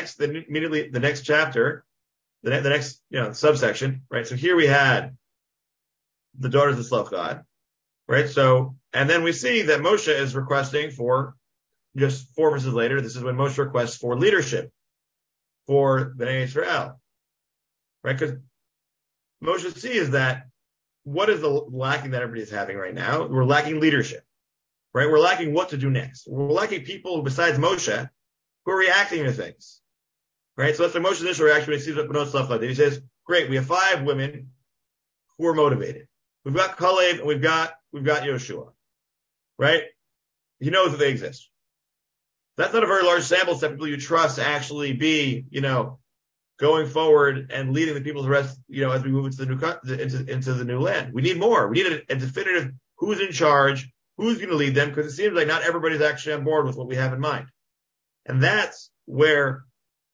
chapter, the next subsection, right? So here we had the daughters of Tzlafchad, right? So, and then we see that Moshe is requesting for, just 4 verses later, this is when Moshe requests for leadership for Bnei Israel, right? Because Moshe sees that what is the lacking that everybody is having right now? We're lacking leadership, right? We're lacking what to do next. We're lacking people besides Moshe who are reacting to things. Right? So that's the Moshe's initial reaction when he sees what Bnot Tzlafchad did. He says, great, we have 5 women who are motivated. We've got Kalev and we've got Yoshua. Right? He knows that they exist. That's not a very large sample set of people you trust to actually be, going forward and leading the people the rest, as we move into the new land. We need more. We need a definitive who's in charge, who's going to lead them, because it seems like not everybody's actually on board with what we have in mind. And that's where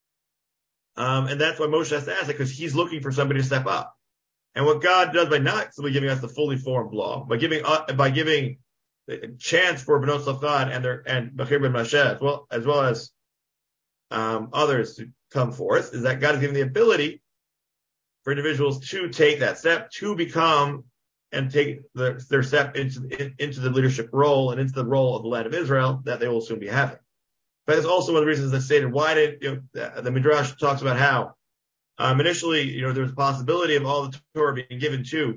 and that's why Moshe has to ask it, because he's looking for somebody to step up. And what God does by not simply giving us the fully formed law, by giving a chance for Bnot Tzlafchad and Bechir ben Moshe, as well as others to come forth, is that God is giving the ability for individuals to take that step, to become and take their step into the leadership role and into the role of the land of Israel that they will soon be having. But that's also one of the reasons I stated why the Midrash talks about how initially, there was a possibility of all the Torah being given to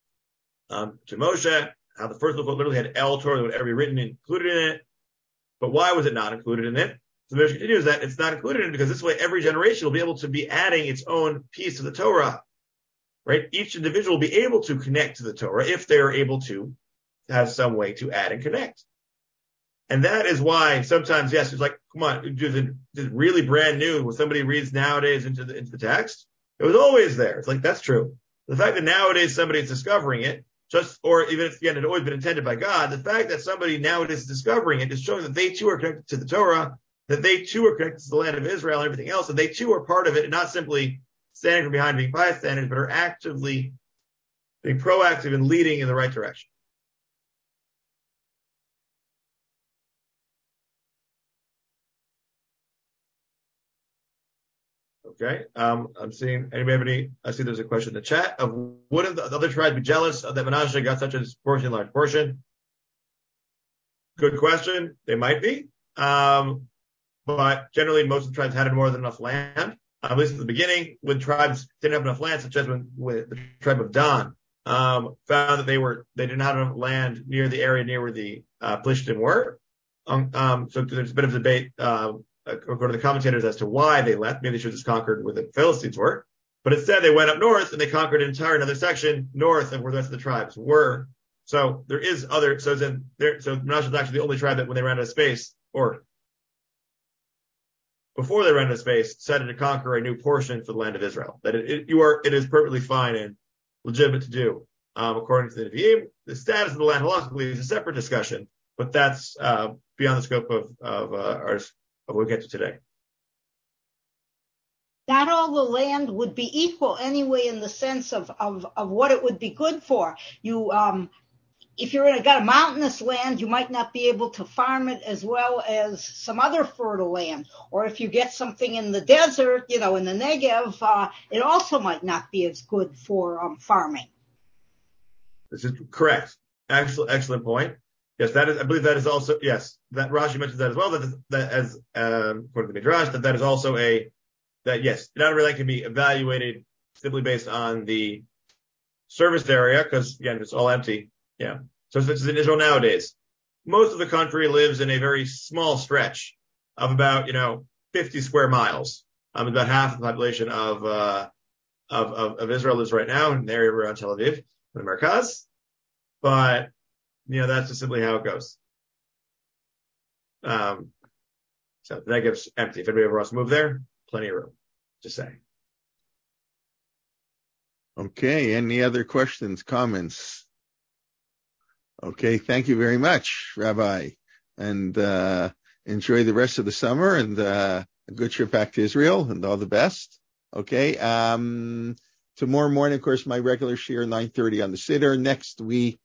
Moshe, how the first book literally had El Torah that would ever be written and included in it. But why was it not included in it? So the Midrash continues that it's not included in it because this way every generation will be able to be adding its own piece of the Torah. Right? Each individual will be able to connect to the Torah if they're able to have some way to add and connect. And that is why sometimes, yes, it's like, come on, is it really brand new when somebody reads nowadays into the text? It was always there. It's like, that's true. The fact that nowadays somebody is discovering it, or even if, again, it had always been intended by God, the fact that somebody nowadays is discovering it is showing that they too are connected to the Torah, that they too are connected to the land of Israel and everything else, and they too are part of it, and not simply standing from behind being bystanders, but are actively being proactive and leading in the right direction. Okay. I'm seeing, anybody have any, I see there's a question in the chat of wouldn't the other tribes be jealous that Manasseh got such a large portion? Good question. They might be. But generally most of the tribes had more than enough land. At least at the beginning, when tribes didn't have enough land, such as when the tribe of Dan, found that they did not have enough land near the area near where the, Plishtim were. So there's a bit of debate, according to the commentators as to why they left. Maybe they should have just conquered where the Philistines were. But instead they went up north and they conquered an entire another section north of where the rest of the tribes were. So there is other, so Manasseh is actually the only tribe that when they ran out of space, or before they ran out of space, decided to conquer a new portion for the land of Israel. That it is perfectly fine and legitimate to do. According to the Nevi'im, the status of the land halachically is a separate discussion, but that's, beyond the scope of what we get to today. not all the land would be equal anyway in the sense of what it would be good for. If you're got a mountainous land, you might not be able to farm it as well as some other fertile land. Or if you get something in the desert, in the Negev, it also might not be as good for farming. This is correct. Excellent point. Yes, I believe that is also, yes, that Rashi mentions that as well, that as, according to the Midrash, that is also yes, not every land can be evaluated simply based on the serviced area, because again, it's all empty. Yeah. So this is in Israel nowadays. Most of the country lives in a very small stretch of about, 50 square miles. About half the population of Israel lives right now in the area around Tel Aviv, the Merkaz. But, that's just simply how it goes. So the Negev's empty. If anybody ever wants to move there, plenty of room. Just saying. Okay. Any other questions, comments? Okay. Thank you very much, Rabbi. And, enjoy the rest of the summer and, a good trip back to Israel and all the best. Okay. Tomorrow morning, of course, my regular shir, 9:30 on the Siddur. Next week,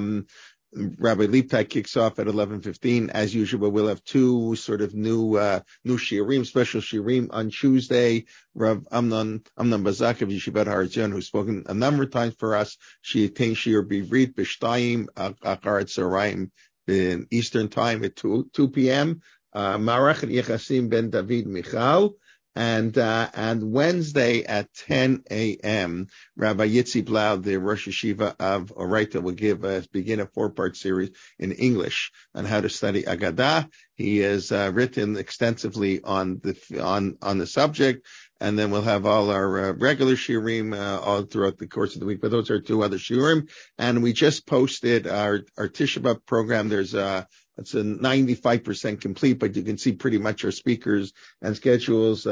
Rabbi Leiptag kicks off at 11:15. As usual, we'll have two sort of new shiurim, special shiurim on Tuesday. Rav Amnon Bazak of Yeshivat Har Etzion, who's spoken a number of times for us. She attained shiur b'ivrit b'shtayim achar tzaraim in Eastern time at 2 p.m. Marachet Yechasim ben David Michal. And Wednesday at 10 a.m., Rabbi Yitzi Blau, the Rosh Yeshiva of Oraita, will begin a 4-part series in English on how to study Agadah. He has written extensively on the subject, and then we'll have all our regular shiurim all throughout the course of the week. But those are two other shiurim, and we just posted our Tisha B'Av program. It's a 95% complete, but you can see pretty much our speakers and schedules.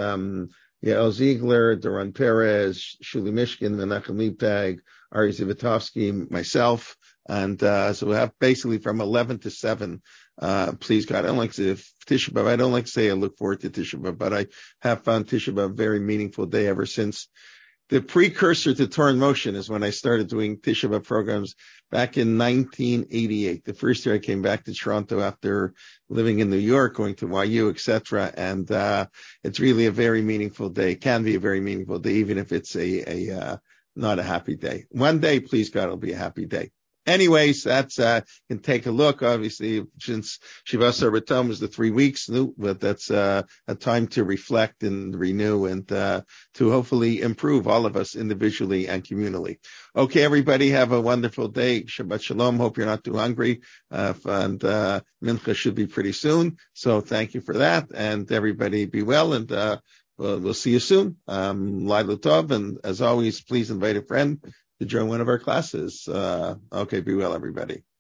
Yael Ziegler, Doron Perez, Shuli Mishkin, Menachem Leiptag, Ari Zivatovsky, myself. And, so we'll have basically from 11 to 7. Please God, I don't like to say Tisha B'Av. I don't like to say I look forward to Tisha B'Av, but I have found Tisha B'Av a very meaningful day ever since. The precursor to Torah in Motion is when I started doing Tisha B'Av programs back in 1988. The first year I came back to Toronto after living in New York, going to YU, etc. And it's really a very meaningful day. It can be a very meaningful day, even if it's not a happy day. One day, please God, it'll be a happy day. Anyways, that's, can take a look. Obviously, since Shiva Sarbatom was the 3 weeks, but that's, a time to reflect and renew and, to hopefully improve all of us individually and communally. Okay, everybody have a wonderful day. Shabbat Shalom. Hope you're not too hungry. And, Mincha should be pretty soon. So thank you for that. And everybody be well. And, we'll see you soon. Laila Tov. And as always, please invite a friend to join one of our classes. Okay, be well, everybody.